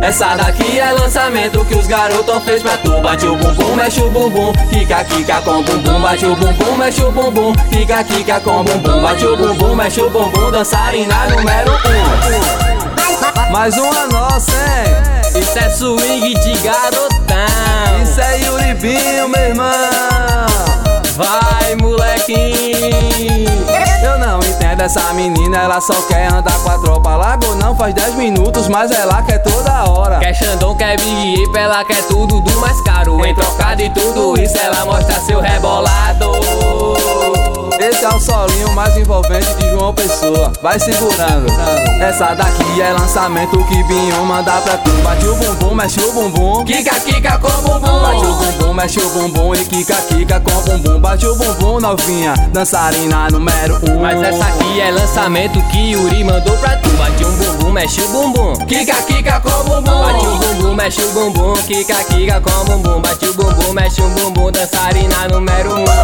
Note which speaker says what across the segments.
Speaker 1: Essa daqui é lançamento que os garotos fez pra tu. Bate o bumbum, mexe o bumbum, quica, quica com bumbum. Bate o bumbum, mexe o bumbum, quica, quica com bumbum. Bate o bumbum, mexe o bumbum, dançarina número 1.
Speaker 2: Mais uma nossa, hein?
Speaker 1: Isso é swing de garotão.
Speaker 2: Isso é Yuribinho, meu irmão.
Speaker 1: Vai, molequinho.
Speaker 2: Eu não entendo essa menina, ela só quer andar com a tropa. Largou não faz 10 minutos, mas ela quer toda hora.
Speaker 1: Quer Xandão, quer Big Ape, ela quer tudo do mais caro. Em troca de tudo isso, ela mostra seu rebolado.
Speaker 2: Esse é o solinho mais envolvente de João Pessoa. Vai segurando. Essa daqui é lançamento que Binho manda pra tu. Bate o bumbum, mexe o bumbum,
Speaker 1: quica, quica com bumbum.
Speaker 2: Bate o bumbum, mexe o bumbum e quica, quica com bumbum. Bate o bumbum, novinha, dançarina número 1.
Speaker 1: Mas essa aqui é lançamento que Yuri mandou pra tu. Bate um bumbum, mexe o bumbum, quica, quica com bumbum. Bate o bumbum, mexe o bumbum, quica, quica com bumbum. Bate o bumbum, mexe o bumbum, dançarina número 1.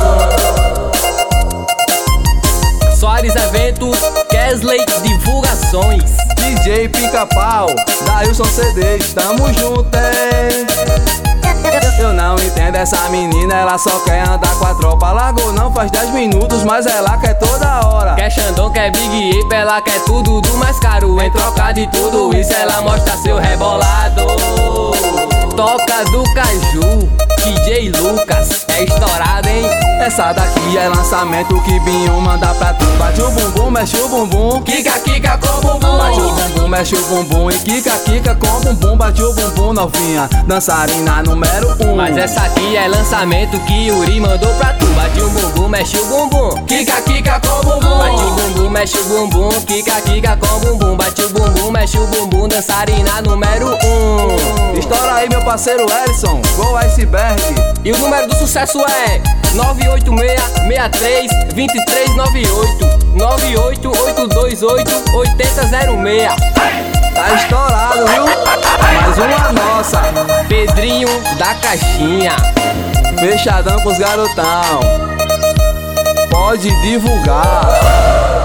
Speaker 1: Soares Eventos, Kesley Divulgações,
Speaker 2: DJ Pica-Pau, Dailson CDs, tamo junto, hein? Eu não entendo essa menina, ela só quer andar com a tropa. Largou não faz 10 minutos, mas ela quer toda hora.
Speaker 1: Quer Xandão, quer Big Ape, ela quer tudo do mais caro. Em troca de tudo isso, ela mostra seu rebolado. Toca do Caju, DJ Lucas, é estourado, hein?
Speaker 2: Essa daqui é lançamento que Binho manda pra tu. Bate o bumbum, mexe o bumbum,
Speaker 1: quica, quica com bumbum.
Speaker 2: Bate o bumbum, mexe o bumbum e quica, quica com bumbum. Bate o bumbum, novinha, dançarina número 1.
Speaker 1: Mas essa aqui é lançamento que Yuri mandou pra tu. Bate o bumbum, mexe o bumbum, quica, quica com bumbum. Bate o bumbum, mexe o bumbum, quica, quica com bumbum. Bate o bumbum, mexe o bumbum, dançarina número 1.
Speaker 2: Estoura aí, meu parceiro Ellison, Gol Iceberg.
Speaker 1: E o número do sucesso é 986-63-2398 98828-8006.
Speaker 2: Tá estourado, viu? Mais uma nossa.
Speaker 1: Pedrinho da Caixinha,
Speaker 2: fechadão com os garotão. Pode divulgar.